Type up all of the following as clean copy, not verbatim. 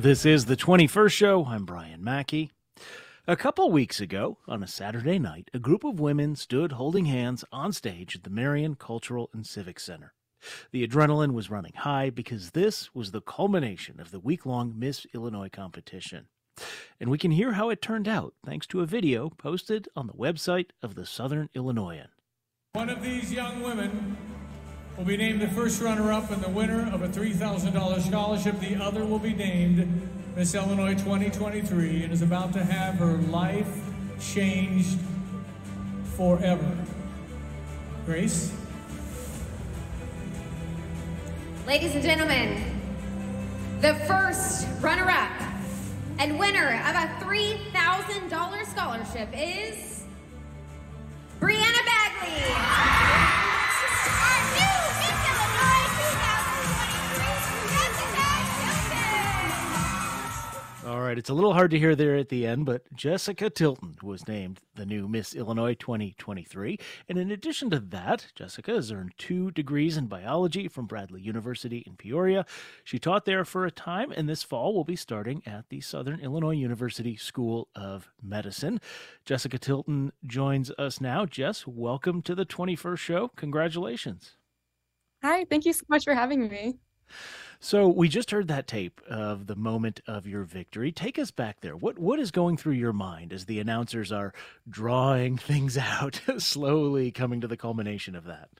This is the 21st show. I'm Brian Mackey. A couple weeks ago, on a Saturday night, a group of women stood holding hands on stage at the Marion Cultural and Civic Center. The adrenaline was running high because this was the culmination of the week-long Miss Illinois competition. And we can hear how it turned out thanks to a video posted on the website of the Southern Illinoisan. One of these young women will be named the first runner-up and the winner of a $3,000 scholarship. The other will be named Miss Illinois 2023 and is about to have her life changed forever. Grace? Ladies and gentlemen, the first runner-up and winner of a $3,000 scholarship is Brianna Bagley. Our new Miss Illinois 2023, Jessica Tilton. All right, it's a little hard to hear there at the end, but Jessica Tilton was named the new Miss Illinois 2023. And in addition to that, Jessica has earned 2 degrees in biology from Bradley University in Peoria. She taught there for a time, and this fall will be starting at the Southern Illinois University School of Medicine. Jessica Tilton joins us now. Jess, welcome to the 21st show. Congratulations. Hi, thank you so much for having me. So we just heard that tape of the moment of your victory. Take us back there. What is going through your mind as the announcers are drawing things out, slowly coming to the culmination of that?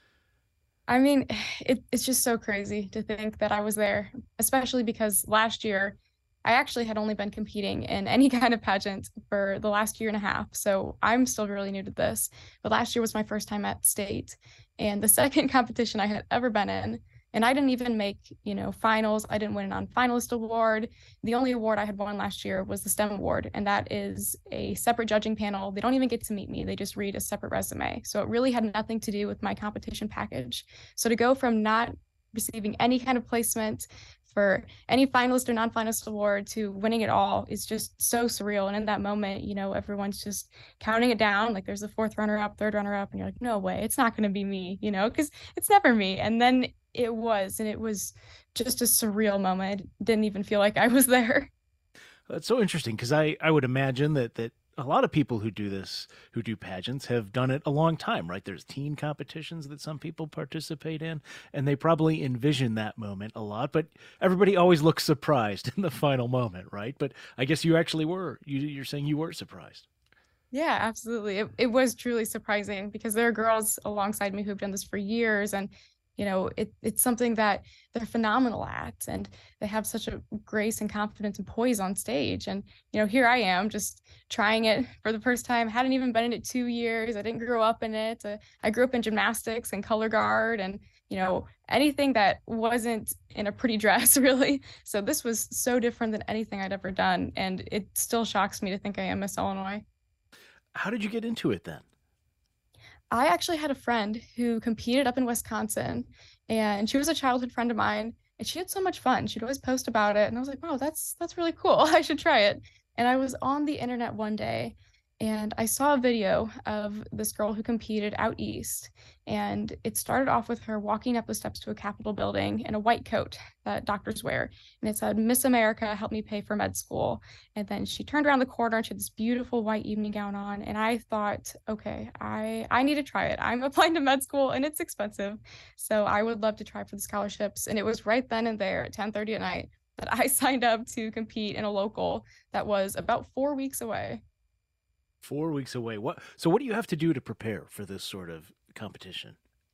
I mean, it's just so crazy to think that I was there, especially because last year I actually had only been competing in any kind of pageant for the last year and a half. So I'm still really new to this. But last year was my first time at state and the second competition I had ever been in. And I didn't even make, finals. I didn't win a non-finalist award. The only award I had won last year was the STEM award. And that is a separate judging panel. They don't even get to meet me. They just read a separate resume. So it really had nothing to do with my competition package. So to go from not receiving any kind of placement for any finalist or non-finalist award to winning it all is just so surreal. And in that moment, everyone's just counting it down. Like there's the 4th runner-up, 3rd runner-up, and you're like, no way, it's not going to be me, because it's never me. And then it was, and it was just a surreal moment. I didn't even feel like I was there. That's so interesting because I would imagine that a lot of people who do this, who do pageants, have done it a long time, right? There's teen competitions that some people participate in, and they probably envision that moment a lot, but everybody always looks surprised in the final moment, right? But I guess you actually were. You're saying you were surprised. Yeah, absolutely. It was truly surprising because there are girls alongside me who've done this for years, and it's something that they're phenomenal at, and they have such a grace and confidence and poise on stage. And, here I am just trying it for the first time. Hadn't even been in it 2 years. I didn't grow up in it. I grew up in gymnastics and color guard and, anything that wasn't in a pretty dress, really. So this was so different than anything I'd ever done. And it still shocks me to think I am Miss Illinois. How did you get into it then? I actually had a friend who competed up in Wisconsin, and she was a childhood friend of mine, and she had so much fun. She'd always post about it, and I was like, wow, that's really cool. I should try it. And I was on the internet one day, and I saw a video of this girl who competed out east, and it started off with her walking up the steps to a Capitol building in a white coat that doctors wear, and it said, "Miss America, help me pay for med school." And then she turned around the corner, and she had this beautiful white evening gown on, and I thought, okay, I need to try it. I'm applying to med school, and it's expensive, so I would love to try for the scholarships. And it was right then and there at 10:30 at night that I signed up to compete in a local that was about 4 weeks away. 4 weeks away. So what do you have to do to prepare for this sort of competition?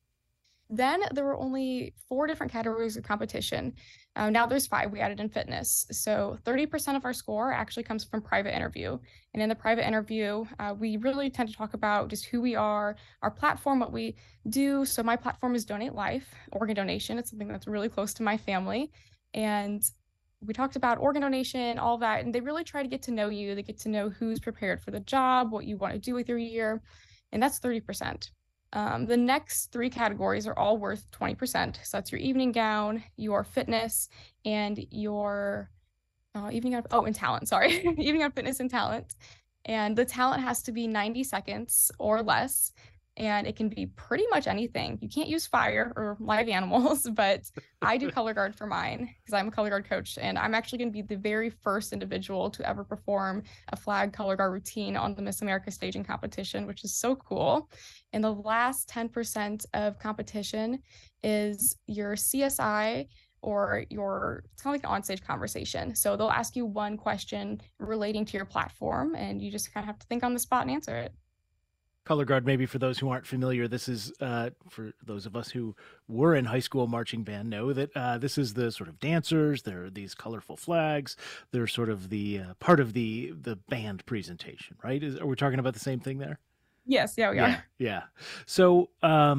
Then there were only 4 different categories of competition. Now there's 5. We added in fitness. So 30% of our score actually comes from private interview. And in the private interview, we really tend to talk about just who we are, our platform, what we do. So my platform is Donate Life, organ donation. It's something that's really close to my family. And we talked about organ donation, all that, and they really try to get to know you. They get to know who's prepared for the job, what you want to do with your year, and that's 30%. The next 3 categories are all worth 20%. So that's your evening gown, your fitness, and your and talent, sorry. Evening gown, fitness, and talent. And the talent has to be 90 seconds or less. and it can be pretty much anything. You can't use fire or live animals, but I do color guard for mine because I'm a color guard coach, and I'm actually going to be the very first individual to ever perform a flag color guard routine on the Miss America staging competition, which is so cool. And the last 10% of competition is your CSI or it's kind of like an onstage conversation. So they'll ask you one question relating to your platform, and you just kind of have to think on the spot and answer it. Color guard, maybe for those who aren't familiar, this is for those of us who were in high school marching band know that this is the sort of dancers. There are these colorful flags. They're sort of the part of the band presentation, right? Are we talking about the same thing there? Yes, yeah, we are. Yeah. So,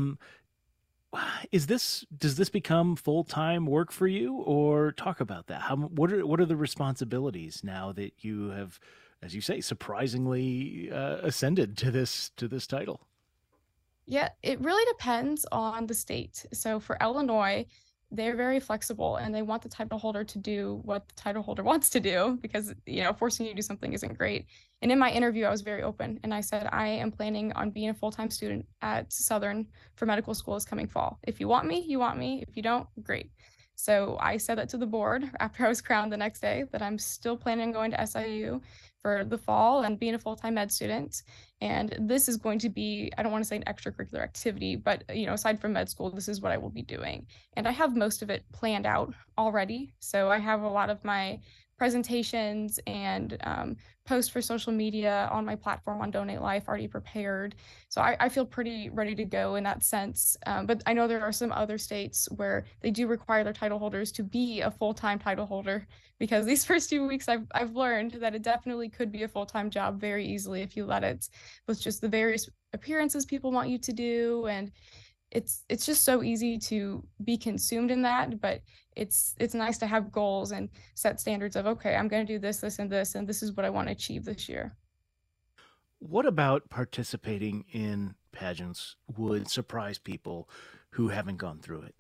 does this become full-time work for you, or talk about that? What are the responsibilities now that you have, as you say, surprisingly ascended to this title? Yeah, it really depends on the state. So for Illinois, they're very flexible and they want the title holder to do what the title holder wants to do because, forcing you to do something isn't great. And in my interview, I was very open and I said, I am planning on being a full-time student at Southern for medical school this coming fall. If you want me, you want me. If you don't, great. So I said that to the board after I was crowned the next day that I'm still planning on going to SIU for the fall and being a full-time med student. And this is going to be, I don't want to say an extracurricular activity, but aside from med school, this is what I will be doing. And I have most of it planned out already. So I have a lot of my presentations and posts for social media on my platform on Donate Life already prepared. So I feel pretty ready to go in that sense. But I know there are some other states where they do require their title holders to be a full-time title holder, because these first 2 weeks I've learned that it definitely could be a full-time job very easily if you let it, with just the various appearances people want you to do. And it's just so easy to be consumed in that, but it's nice to have goals and set standards of, okay, I'm going to do this, and this is what I want to achieve this year. What about participating in pageants would surprise people who haven't gone through it?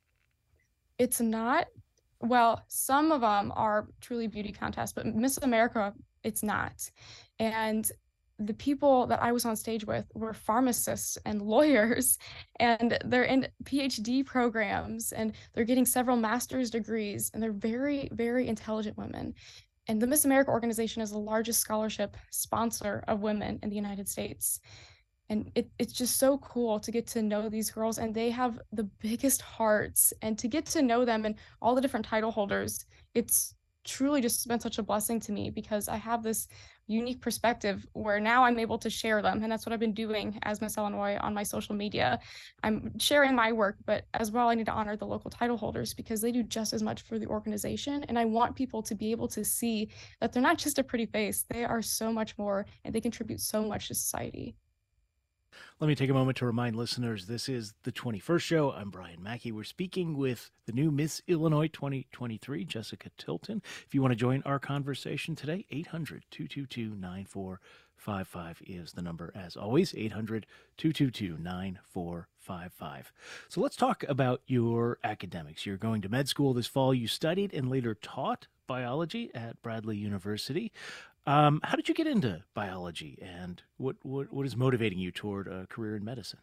It's not, well, some of them are truly beauty contests, but Miss America, it's not. And the people that I was on stage with were pharmacists and lawyers, and they're in PhD programs, and they're getting several master's degrees, and they're very, very intelligent women. And the Miss America organization is the largest scholarship sponsor of women in the United States. And it's just so cool to get to know these girls, and they have the biggest hearts, and to get to know them and all the different title holders, it's truly just been such a blessing to me, because I have this unique perspective where now I'm able to share them. And that's what I've been doing as Miss Illinois on my social media. I'm sharing my work, but as well, I need to honor the local title holders because they do just as much for the organization. And I want people to be able to see that they're not just a pretty face, they are so much more, and they contribute so much to society. Let me take a moment to remind listeners, this is the 21st show. I'm Brian Mackey. We're speaking with the new Miss Illinois 2023, Jessica Tilton. If you want to join our conversation today, 800-222-9455 is the number. As always, 800-222-9455. So let's talk about your academics. You're going to med school this fall. You studied and later taught biology at Bradley University. How did you get into biology, and what is motivating you toward a career in medicine?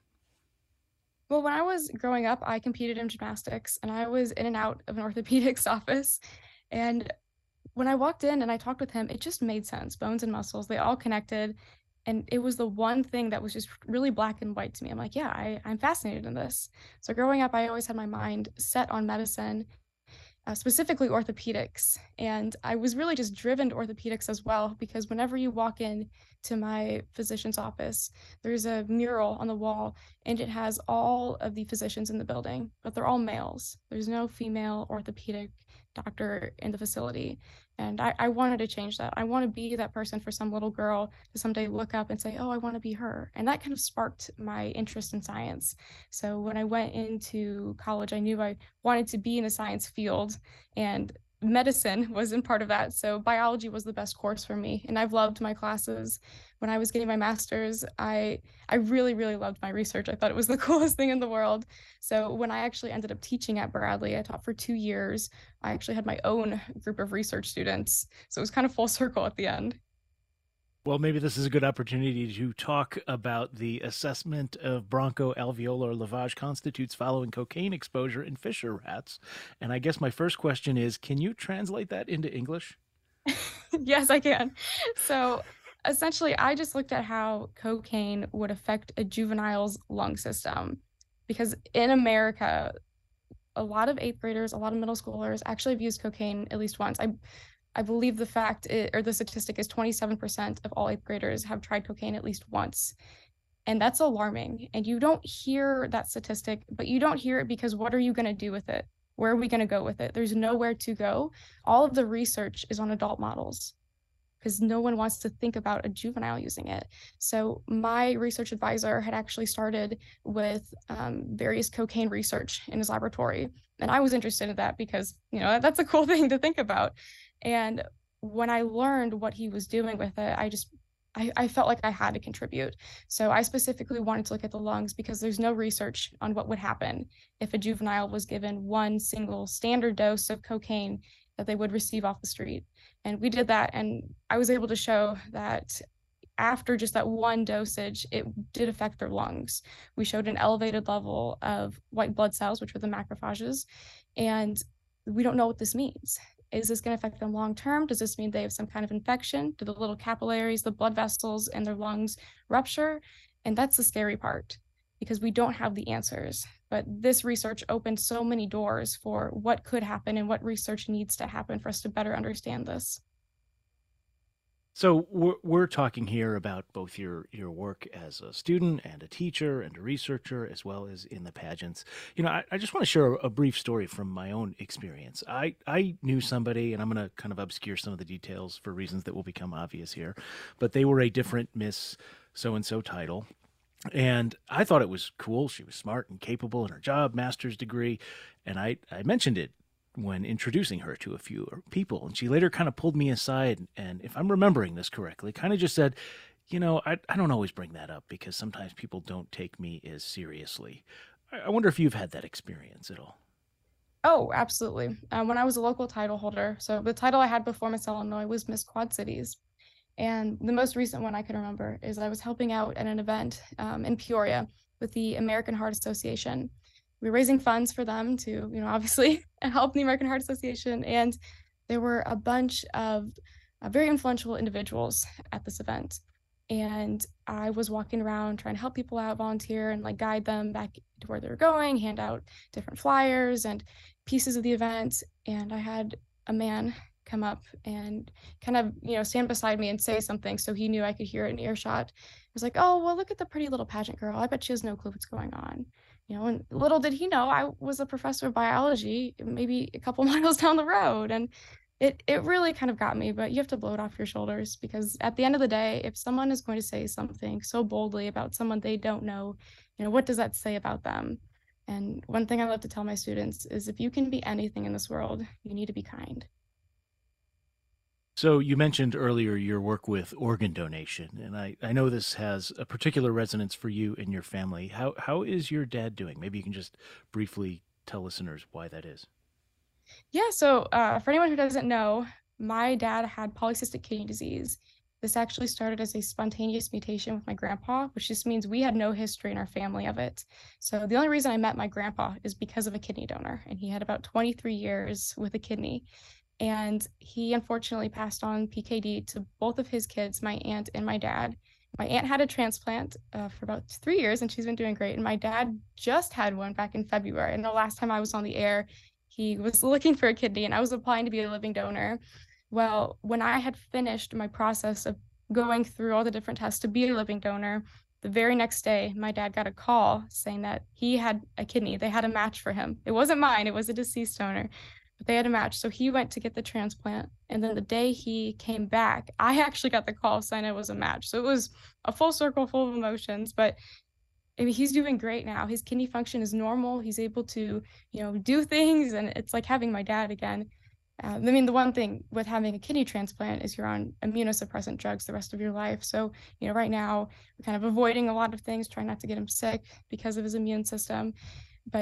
Well, when I was growing up, I competed in gymnastics, and I was in and out of an orthopedics office. And when I walked in and I talked with him, it just made sense. Bones and muscles, they all connected. And it was the one thing that was just really black and white to me. I'm like, yeah, I'm fascinated in this. So growing up, I always had my mind set on medicine, specifically orthopedics. And I was really just driven to orthopedics as well, because whenever you walk in to my physician's office, there's a mural on the wall, and it has all of the physicians in the building, but they're all males. There's no female orthopedic doctor in the facility. And I wanted to change that. I want to be that person for some little girl to someday look up and say, oh, I want to be her. And that kind of sparked my interest in science. So when I went into college, I knew I wanted to be in the science field, and medicine wasn't part of that. So biology was the best course for me. And I've loved my classes. When I was getting my master's, I really, really loved my research. I thought it was the coolest thing in the world. So when I actually ended up teaching at Bradley, I taught for 2 years. I actually had my own group of research students. So it was kind of full circle at the end. Well, maybe this is a good opportunity to talk about the assessment of bronchoalveolar lavage constitutes following cocaine exposure in Fisher rats. And I guess my first question is, can you translate that into English? Yes, I can. So essentially, I just looked at how cocaine would affect a juvenile's lung system. Because in America, a lot of eighth graders, a lot of middle schoolers actually have used cocaine at least once. I believe or the statistic is 27% of all eighth graders have tried cocaine at least once. And that's alarming. And you don't hear that statistic, but you don't hear it because what are you going to do with it? Where are we going to go with it? There's nowhere to go. All of the research is on adult models because no one wants to think about a juvenile using it. So my research advisor had actually started with various cocaine research in his laboratory. And I was interested in that because, that's a cool thing to think about. And when I learned what he was doing with it, I felt like I had to contribute. So I specifically wanted to look at the lungs because there's no research on what would happen if a juvenile was given one single standard dose of cocaine that they would receive off the street. And we did that, and I was able to show that after just that one dosage, it did affect their lungs. We showed an elevated level of white blood cells, which are the macrophages, and we don't know what this means. Is this going to affect them long term? Does this mean they have some kind of infection? Do the little capillaries, the blood vessels in their lungs rupture? And that's the scary part because we don't have the answers. But this research opened so many doors for what could happen and what research needs to happen for us to better understand this. So we're talking here about both your work as a student and a teacher and a researcher, as well as in the pageants. I just want to share a brief story from my own experience. I knew somebody, and I'm going to kind of obscure some of the details for reasons that will become obvious here, but they were a different Miss So-and-so title. And I thought it was cool. She was smart and capable in her job, master's degree. And I mentioned it when introducing her to a few people. And she later kind of pulled me aside. And if I'm remembering this correctly, kind of just said, I don't always bring that up because sometimes people don't take me as seriously. I wonder if you've had that experience at all. Oh, absolutely. When I was a local title holder, so the title I had before Miss Illinois was Miss Quad Cities. And the most recent one I can remember is I was helping out at an event in Peoria with the American Heart Association. We were raising funds for them to, obviously help the American Heart Association. And there were a bunch of very influential individuals at this event. And I was walking around trying to help people out, volunteer, and like guide them back to where they were going, hand out different flyers and pieces of the event. And I had a man come up and kind of, stand beside me and say something so he knew I could hear it in earshot. I was like, oh, well, look at the pretty little pageant girl. I bet she has no clue what's going on. And little did he know I was a professor of biology, maybe a couple miles down the road. And it really kind of got me, but you have to blow it off your shoulders because at the end of the day, if someone is going to say something so boldly about someone they don't know, what does that say about them? And one thing I love to tell my students is if you can be anything in this world, you need to be kind. So you mentioned earlier your work with organ donation, and I know this has a particular resonance for you and your family. How is your dad doing? Maybe you can just briefly tell listeners why that is. Yeah, so for anyone who doesn't know, my dad had polycystic kidney disease. This actually started as a spontaneous mutation with my grandpa, which just means we had no history in our family of it. So the only reason I met my grandpa is because of a kidney donor, and he had about 23 years with a kidney. And he unfortunately passed on PKD to both of his kids, my aunt and my dad. My aunt had a transplant for about 3 years, and she's been doing great. And my dad just had one back in February. And the last time I was on the air, he was looking for a kidney, and I was applying to be a living donor. Well, when I had finished my process of going through all the different tests to be a living donor, the very next day, my dad got a call saying that he had a kidney. They had a match for him. It wasn't mine. It was a deceased donor. But they had a match. So he went to get the transplant. And then the day he came back, I actually got the call saying it was a match. So it was a full circle full of emotions. But I mean, he's doing great now. His kidney function is normal. He's able to, do things. And it's like having my dad again. The one thing with having a kidney transplant is you're on immunosuppressant drugs the rest of your life. So, right now we're kind of avoiding a lot of things, trying not to get him sick because of his immune system. But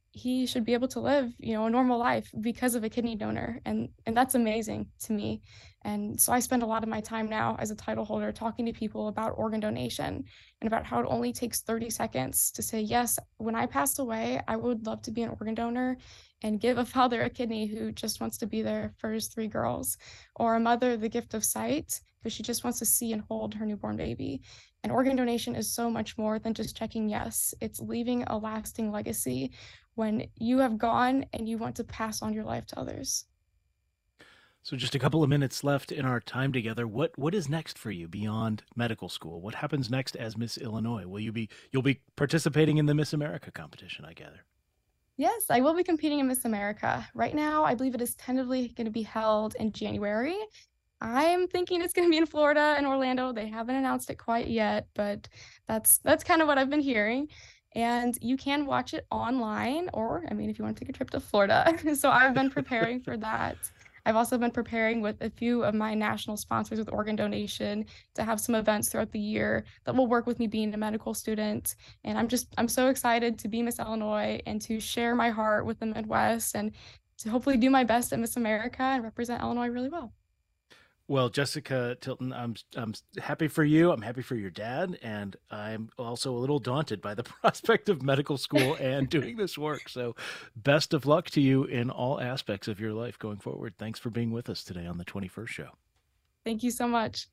he should be able to live, a normal life because of a kidney donor. And that's amazing to me. And so I spend a lot of my time now as a title holder talking to people about organ donation and about how it only takes 30 seconds to say, yes, when I pass away, I would love to be an organ donor and give a father a kidney who just wants to be there for his 3 girls, or a mother the gift of sight because she just wants to see and hold her newborn baby. And organ donation is so much more than just checking yes. It's leaving a lasting legacy when you have gone and you want to pass on your life to others. So just a couple of minutes left in our time together. What is next for you beyond medical school? What happens next as Miss Illinois? You'll be participating in the Miss America competition, I gather. Yes, I will be competing in Miss America. Right now, I believe it is tentatively going to be held in January. I'm thinking it's going to be in Florida and Orlando. They haven't announced it quite yet, but that's kind of what I've been hearing. And you can watch it online, or, I mean, if you want to take a trip to Florida. So I've been preparing for that. I've also been preparing with a few of my national sponsors with organ donation to have some events throughout the year that will work with me being a medical student. And I'm so excited to be Miss Illinois and to share my heart with the Midwest and to hopefully do my best at Miss America and represent Illinois really well. Well, Jessica Tilton, I'm happy for you. I'm happy for your dad, and I'm also a little daunted by the prospect of medical school and doing this work. So, best of luck to you in all aspects of your life going forward. Thanks for being with us today on the 21st Show. Thank you so much.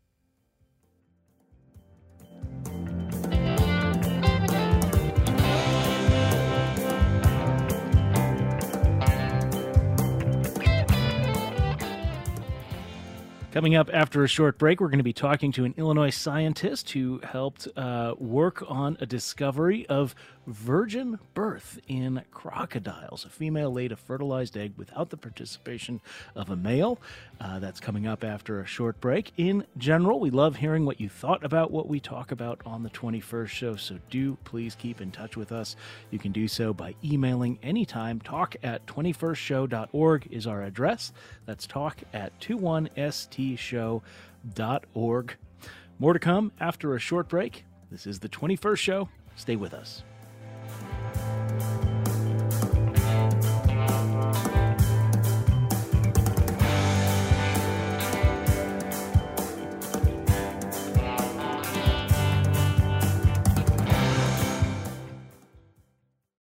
Coming up after a short break, we're going to be talking to an Illinois scientist who helped work on a discovery of virgin birth in crocodiles. A female laid a fertilized egg without the participation of a male. That's coming up after a short break. In general, we love hearing what you thought about what we talk about on the 21st Show, so do please keep in touch with us. You can do so by emailing anytime. talk@21stshow.org is our address. That's talk@21stshow.org. More to come after a short break. This is the 21st Show. Stay with us.